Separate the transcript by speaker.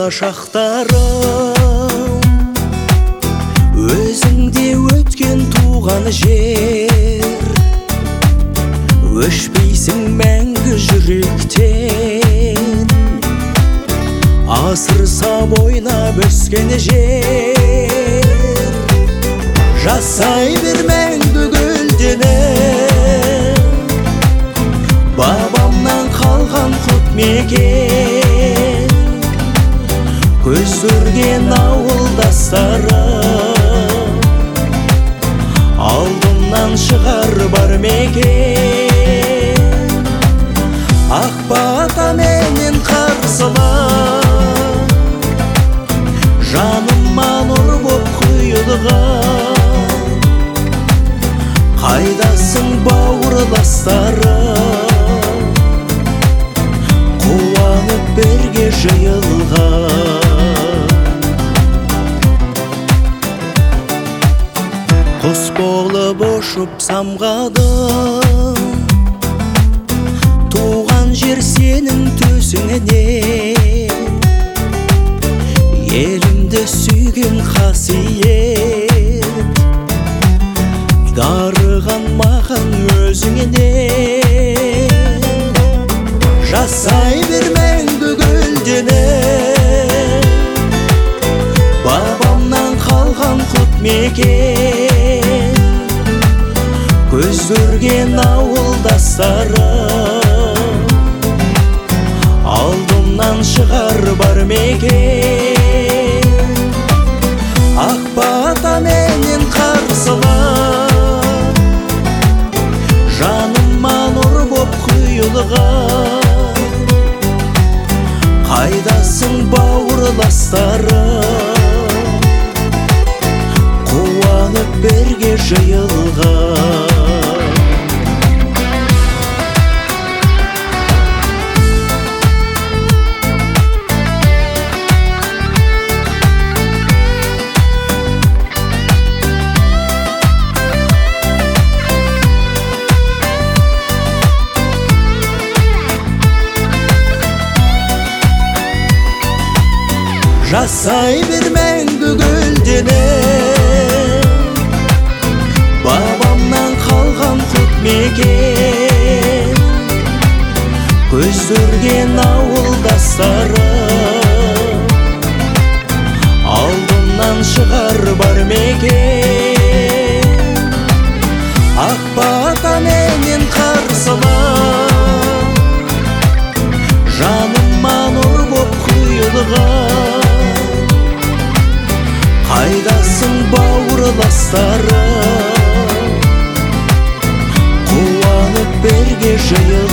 Speaker 1: болашақтарым өзіңде өткен туған жер, өшпейсің мәңгі жүректен, асырсам ойнап өскен жер. Жасай бер мәңгі гүлденіп, бабамнан қалған құт мекен, көз көрген ауылдастарым алдымнан шығар бар мекен. Ақ бата менен қарсылап, жаныма нұр боп құйылған, қайдасың бауырластарым, қуанып бірге жиылған. Құс болып ұшып самғадым, туған жер сенің төсіңнен, елімді сүйген қасиет, дарыған маған өзіңнен. Жасай бер мәңгі гүлденіп, бабамнан қалған құт мекен, көз көрген ауылдастарым алдымнан шығар бар мекен. Ақ бата менен қарсылап, жаныма нұр боп құйылған, қайдасың бауырластарым, қуанып бірге жиылған. Жасай бер мәңгі гүлденіп, бабамнан қалған құт мекен, көз көрген ауылдастарым алдымнан шығар бар мекен. Ақ бата менен қарсылап, жаныма нұр боп құйылған, қайдасың бауырластарым, қуанып бірге жиылған.